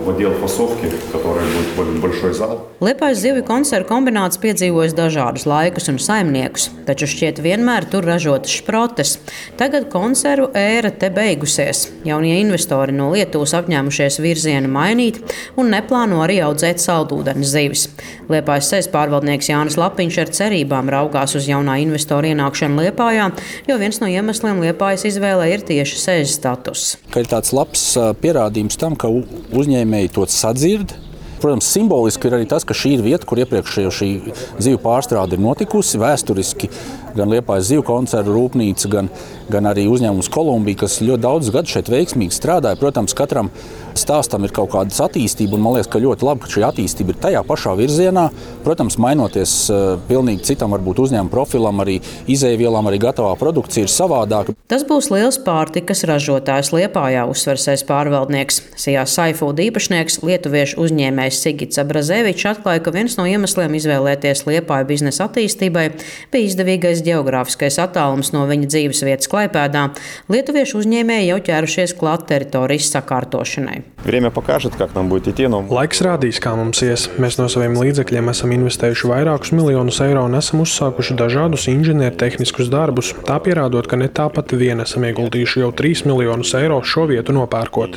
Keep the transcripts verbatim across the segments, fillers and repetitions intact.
В отдел фасовки, который будет большой зал. Liepājas zivju konservu kombināts piedzīvojis dažādus laikus un saimniekus, taču šķiet vienmēr tur ražotas šprotes. Tagad konservu ēra te beigusies. Jaunie investori no Lietuvas apņēmušies virzienu mainīt un neplāno arī audzēt saldūdens zivis. Liepājas sēs pārvaldnieks Jānis Lapiņš ar cerībām raugās uz jaunā investora ienākšanu Liepājā, jo viens no iemesliem Liepājas izvēlē ir tieši sēžu status. Ka ir tāds labs pierādījums tam, ka uzņēmēji to sadzird. Protams, simboliski ir arī tas, ka šī ir vieta, kur iepriekšējo šī zivju pārstrāde ir notikusi. Vēsturiski gan Liepājas zivju konservu rūpnīca, gan, gan arī uzņēmums Kolumbija, kas ļoti daudz gadu šeit veiksmīgi strādāja. Protams, katram stāstam ir kaut kādas attīstība, un man liekas, ka ļoti labi, ka šī attīstība ir tajā pašā virzienā. Protams, mainoties pilnīgi citam varbūt uzņēmuma profilam, arī izēvielām, arī gatavā produkcija ir savādāka. Tas būs liels pārtikas ražotājs Liepājā, uzsversēs pārvaldnieks. Sijā Saifood īpašnieks, lietuviešu uzņēmējs Sigits Abrazevičs atklāja, ka viens no iemesliem izvēlēties Liepāju biznesa attīstībai bija izdevīgais geogrāfiskais attālums no viņa dzīves vietas Klaipēdā. Lietuviešu uzņēmēji jau ķērušies klāt teritorijas sakārtošanai. Laiks rādīs, kā mums ies. Mēs no saviem līdzekļiem esam investējuši vairākus miljonus eiro un esam uzsākuši dažādus inženiertehniskus darbus, tā pierādot, ka ne tāpat vien esam ieguldījuši jau trīs miljonus eiro šo vietu nopērkot.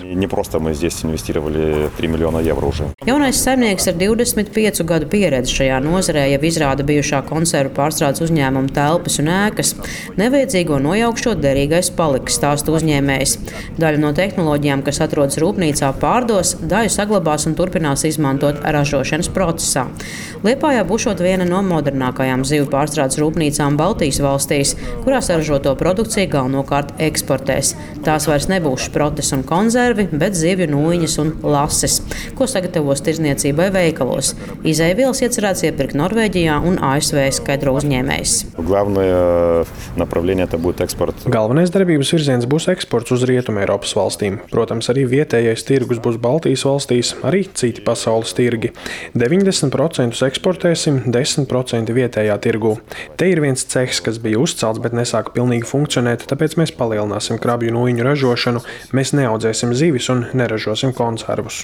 Jaunais saimnieks ar divdesmit piecu gadu pieredzi šajā nozarē jau izrāda bijušā konservu pārstrādes uzņēmuma telpas un ēkas. Nevajadzīgo nojaukšot derīgais paliks, stāsta uzņēmējs. Daļa no tehnoloģijām, kas atrodas rūpnīcā, pārdos, daļu saglabās un turpinās izmantot ražošanas procesā. Liepājā būšot viena no modernākajām zivju pārstrādes rūpnīcām Baltijas valstīs, kurās ražoto produkciju galvenokārt eksportēs. Tās vairs nebūs šprotes un konservi, bet zivju nūjiņas un lases, ko sagatavos tirzniecībai veikalos. Izēvielas iecerēts iepirkt Norvēģijā un A S V, skaidro uzņēmējs. Galvenais darbības virziens būs eksports uz Rietumu Eiropas valstīm. Protams, arī vietējais tirgus būs Baltijas valstīs, arī citi pasaules tirgi. deviņdesmit procentus eksportēsim, desmit procenti vietējā tirgū. Te ir viens cehs, kas bija uzcelts, bet nesāka pilnīgi funkcionēt, tāpēc mēs palielināsim krabju nūjiņu ražošanu. Mēs neaudzēsim zivis un neražosim konservus.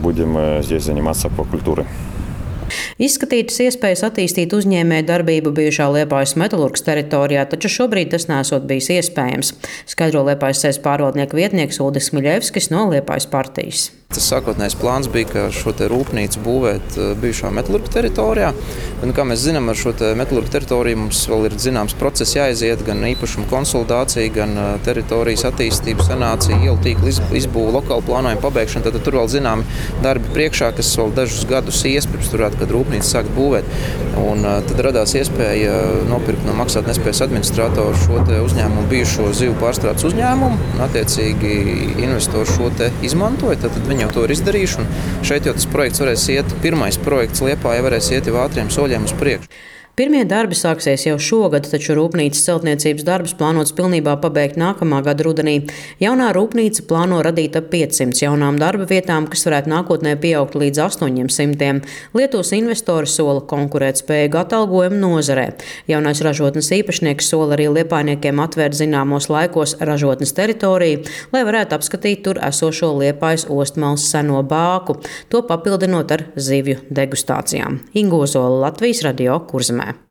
Izskatītas iespējas attīstīt uzņēmēju darbību bijušā Liepājas metalurgas teritorijā, taču šobrīd tas nesot bijis iespējams, skaidro Liepājas sēs pārvaldnieka vietnieks Uldis Miļevskis no Liepājas partijas. Tas sākotnējais plāns bija, ka šo te rūpnīcu būvēt bijušā metalurga teritorijā. Un, kā mēs zinām, ar šo te metalurga teritoriju mums vēl ir zināms process jāiziet, gan īpašuma konsolidācija, gan teritorijas attīstība, sanācija, ielu tīkla izbūve, lokāla plānojuma pabeigšana. Tad tur vēl zinām darbi priekšā, kas vēl dažus gadus ies, pirms turētu, kad rūpnīca sākt būvēt. Un tad radās iespēja nopirkt no maksātnespējas administratoru šo te uzņēmumu bijušo zivju pārstrādes uzņēmumu. Un, attiecīgi, investori šo te izmantoja. Tad viņi jau to ir izdarījuši, un šeit jau tas projekts varēs iet, pirmais projekts Liepājā varēs iet jau ātriem soļiem uz priekšu. Pirmie darbi sāksies jau šogad, taču rūpnīcas celtniecības darbus plānots pilnībā pabeigt nākamā gada rudenī. Jaunā rūpnīca plāno radīt ap piecsimts jaunām darba vietām, kas varētu nākotnē pieaugt līdz astoņiem simtiem. Lietuvas investori sola konkurētspējīgu atalgojumu nozarē. Jaunais ražotnes īpašnieks sola arī liepājniekiem atvērt zināmos laikos ražotnes teritoriju, lai varētu apskatīt tur esošo Liepājas ostmales seno bāku, to papildinot ar zivju degustācijām. Inga Ozola, Latvijas radio, Kurzemē.